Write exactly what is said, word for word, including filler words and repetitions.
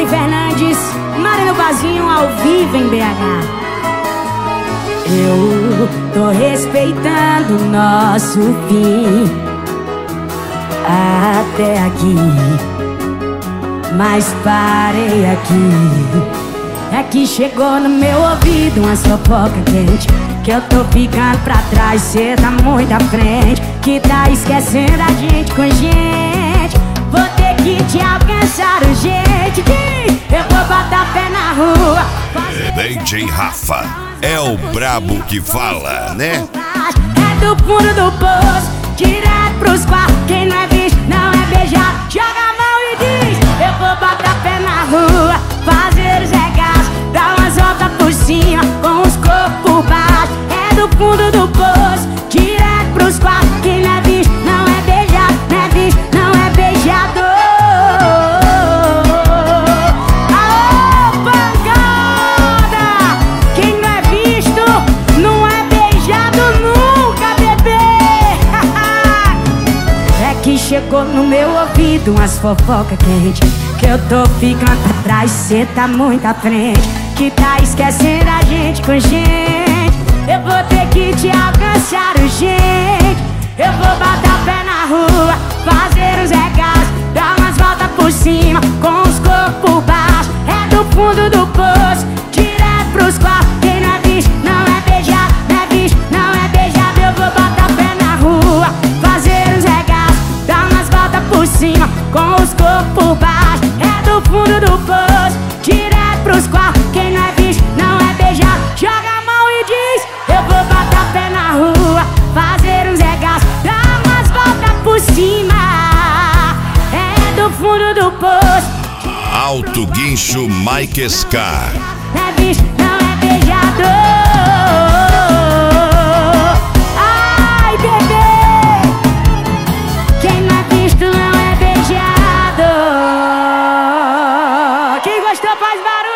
Mauri Fernandes, Marino Bazinho ao vivo em B H. Eu tô respeitando o nosso fim até aqui, mas parei aqui. É que chegou no meu ouvido uma fofoca quente, que eu tô ficando pra trás, cê tá muito à frente, que tá esquecendo a gente com gente. Vou ter que te alcançar urgente, eu vou botar pé na rua. D J Rafa é o brabo que fala, né? É do fundo do poço, direto pros quartos. Quem não é visto não é beijado. Joga a mão e diz: eu vou botar pé na rua, fazer os regaços, dar umas voltas por cima, com os corpos por baixo. É do fundo do poço, direto pros quartos. Quem não é visto não é beijado, não é visto não é beijado. Aô, pancada! Quem não é visto não é beijado nunca, bebê. É que chegou no meu ouvido umas fofoca quente, que eu tô ficando pra trás, cê tá muito à frente, que tá esquecendo a gente com gente. Eu vou ter que te alcançar urgente, eu vou botar o pé na rua, fazer os regaços, dar umas voltas por cima, com os corpos por baixo. É do fundo do poço, direto pros quartos. Quem não é visto não é beijado, não é visto não é beijado. Eu vou botar o pé na rua, fazer os regaços, dar umas voltas por cima, com os corpos por baixo. É do fundo do poço, direto pros quartos. Quem não é visto não é beijado. Joga a mão e diz: eu vou botar pé na rua, fazer uns regaços, dar umas voltas por cima. É do fundo do poço. Alto Guincho Mike Scar. Não é visto não é beijado. Ai, bebê, quem não é visto não é beijado. Quem gostou faz barulho.